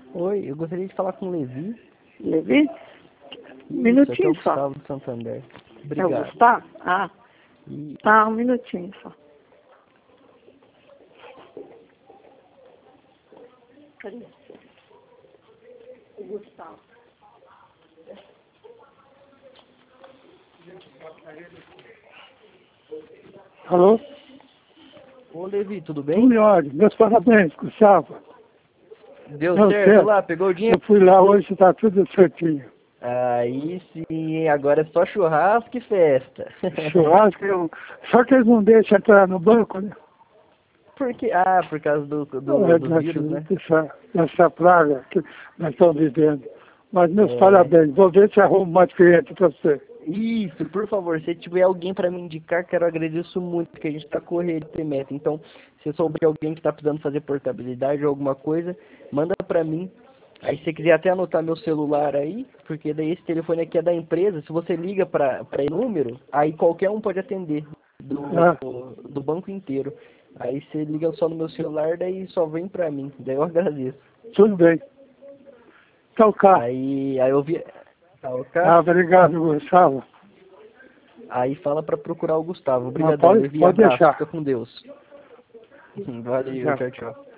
Oi, eu gostaria de falar com o Levi. Levi? Um Isso, aqui é o minutinho só. Gustavo de Santander. É o Obrigado. Gustavo? Ah, E tá, um minutinho só. Cadê? O Gustavo. Alô? Ô Levi, tudo bem? Tudo em ordem. Meus parabéns, Gustavo. Deu Deu certo certo. lá? Pegou o dinheiro? Eu fui lá hoje, tá tudo certinho. Aí sim, agora é só churrasco e festa. Churrasco, só que eles não deixam entrar no banco, né? Por quê? Ah, por causa do vírus, né? Dessa praga que nós estamos vivendo. Mas meus É. parabéns. Vou ver se arrumo mais cliente para você. Isso, por favor, se tiver alguém para me indicar, quero agradeço muito, porque a gente está correndo de meta. Então, se souber de alguém que está precisando fazer portabilidade ou alguma coisa, manda para mim. Aí se você quiser até anotar meu celular aí, porque daí esse telefone aqui é da empresa, se você liga para esse número, aí qualquer um pode atender Ah, do banco inteiro. Aí você liga só no meu celular, daí só vem para mim, daí eu agradeço. tudo bem. Então, cá. Aí eu vi. Tá, ok? Ah, obrigado, Gustavo. Aí fala para procurar o Gustavo. Mas Obrigadão, Levi. pode Abraço. deixar. Fica com Deus. Valeu, Tchau. tchau, tchau.